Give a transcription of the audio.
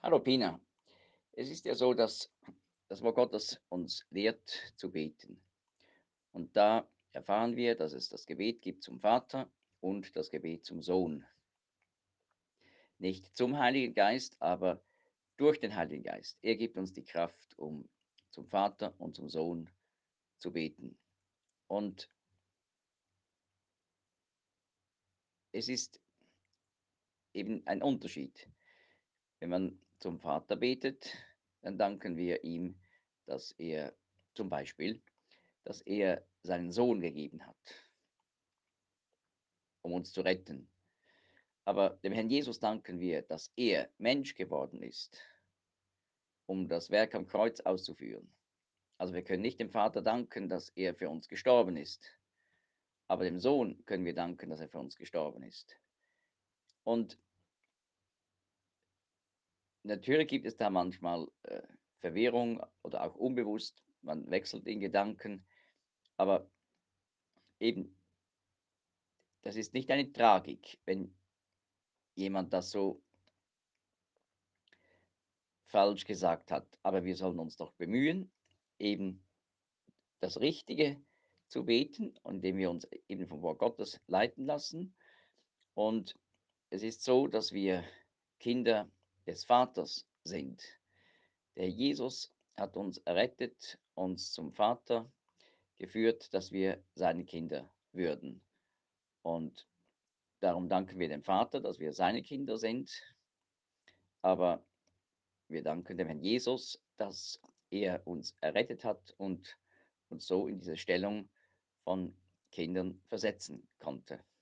Hallo Pina. Es ist ja so, dass das Wort Gottes uns lehrt zu beten. Und da erfahren wir, dass es das Gebet gibt zum Vater und das Gebet zum Sohn. Nicht zum Heiligen Geist, aber durch den Heiligen Geist. Er gibt uns die Kraft, um zum Vater und zum Sohn zu beten. Und es ist eben ein Unterschied. Wenn man zum Vater betet, dann danken wir ihm, dass er zum Beispiel, dass er seinen Sohn gegeben hat, um uns zu retten. Aber dem Herrn Jesus danken wir, dass er Mensch geworden ist, um das Werk am Kreuz auszuführen. Also wir können nicht dem Vater danken, dass er für uns gestorben ist, aber dem Sohn können wir danken, dass er für uns gestorben ist. Und natürlich gibt es da manchmal Verwirrung oder auch unbewusst, man wechselt in Gedanken, aber eben, das ist nicht eine Tragik, wenn jemand das so falsch gesagt hat, aber wir sollen uns doch bemühen, eben das Richtige zu beten, indem wir uns eben vom Wort Gottes leiten lassen. Und es ist so, dass wir Kinder des Vaters sind. Der Jesus hat uns errettet, uns zum Vater geführt, dass wir seine Kinder würden. Und darum danken wir dem Vater, dass wir seine Kinder sind. Aber wir danken dem Herrn Jesus, dass er uns errettet hat und uns so in diese Stellung von Kindern versetzen konnte.